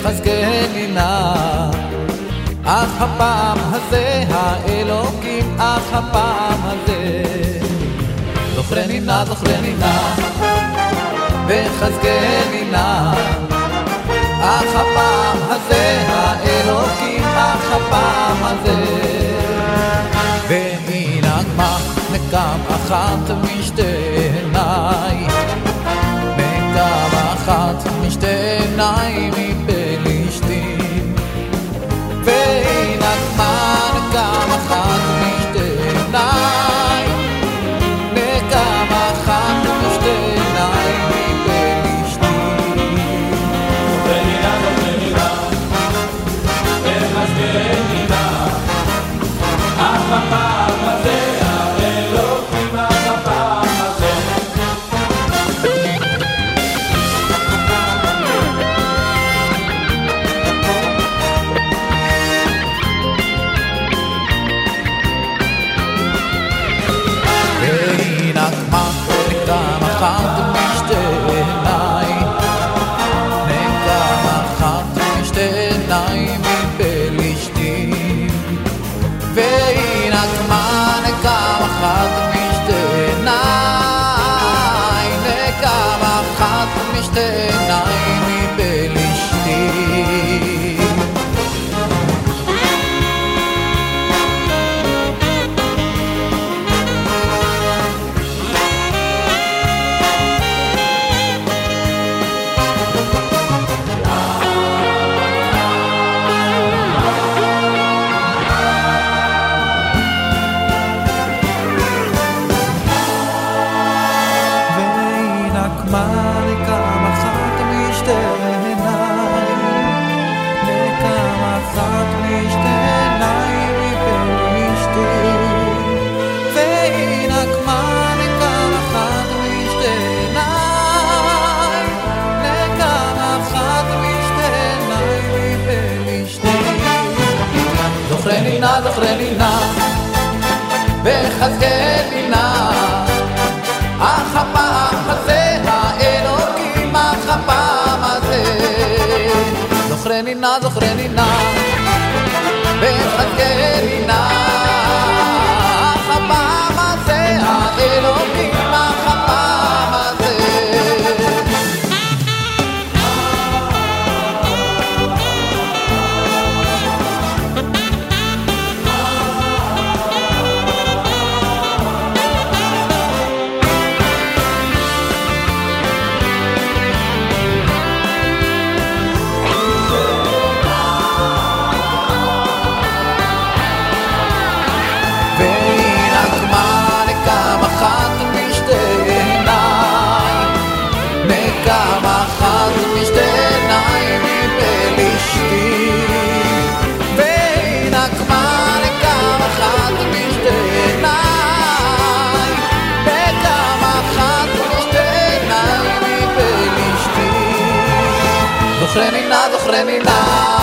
וחזקני נא. אך הפעם הזה האלוקים, אך הפעם הזה זוכרני נא, זוכרני נא, וחזקני נא. אך הפעם הזה האלוקים, אך הפעם הזה. והנה מה נקם אחת משתי עיניי, נקם אחת משתי עיניי מפלישתים. והנה מה נקם אחת משתי עיניי, נקם אחת משתי עיניי מפלישתים. זוכרני נא, וחזקני נא, אך הפעם הזה האלוקים, אך הפעם הזה. והנה מה נקם אחת משתי עיניי, נקם אחת משתי עיניי מפלישתים. והנה מה נקם אחת משתי עיניי, נקם אחת משתי עיניי מפלישתים. זוכרני נא, זוכרני נא, וחזקני נא. אך הפעם הזה האלוקים, אך הפעם הזה. זוכרני נא, זוכרני נא, וחזקני נא. אך הפעם הזה האלוקים, אך הפעם הזה. זוכרני נא, זוכרני נא.